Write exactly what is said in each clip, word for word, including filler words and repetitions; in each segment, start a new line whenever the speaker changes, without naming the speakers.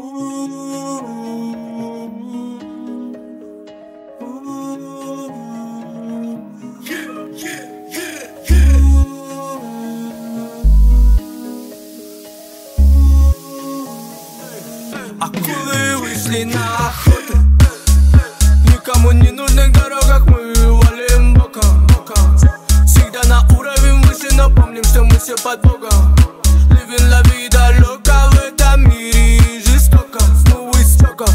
Акулы вышли на охоту, никому не нужных дорогах мы валим боком. Всегда на уровень выше, но помним, что мы все под Богом. Living la vida loca в этом мире жестоко, снова истоков.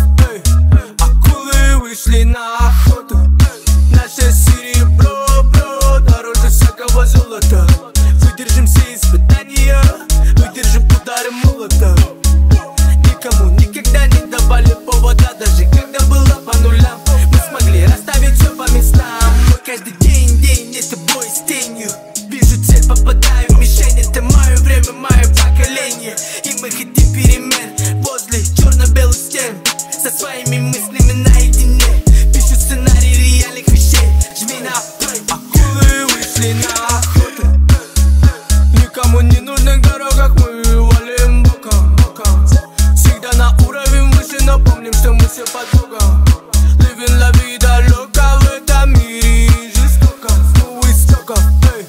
Акулы вышли на охоту, наше серебро, бро, дороже всякого золота. Выдержим все испытания, выдержим удары молота. Никому никогда не давали повода, даже когда было по нулям. Мы смогли расставить все по местам. Мы каждый день, день, это бой с тенью. Вижу цель, попадаю в мишень. Это мое время, мое поколение. И мы хотим перемен возле черно-белых стен, со своими мыслями наедине. Пишу сценарий реальных вещей. Жми на плей. Акулы вышли на охоту, никому не нужных дорогах мы валим боком. Всегда на уровень выше, но помним, что мы все под Богом. Living la vida loca в этом мире жестоко, снова истоков.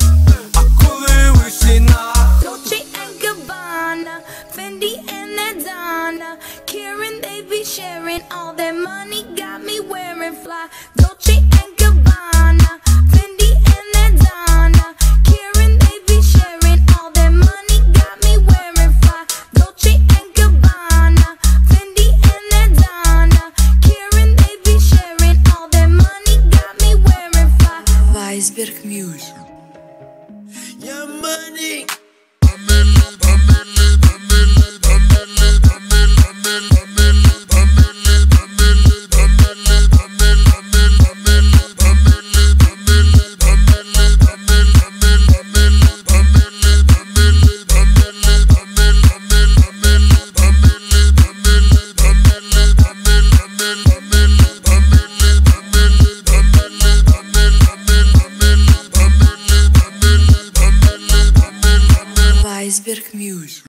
Акулы вышли на
Dolce and Gabbana, Fendi and Adana, Karen, they be sharing all their money, got me wearing fly. Dolce and Gabbana, Fendi and Adana, Karen, they be sharing all their money, got me wearing fly. Dolce and Gabbana, Fendi and Adana, Karen, they be sharing all their money, got me wearing fly.
Weisberg Music.
your money.
Weisberg Music.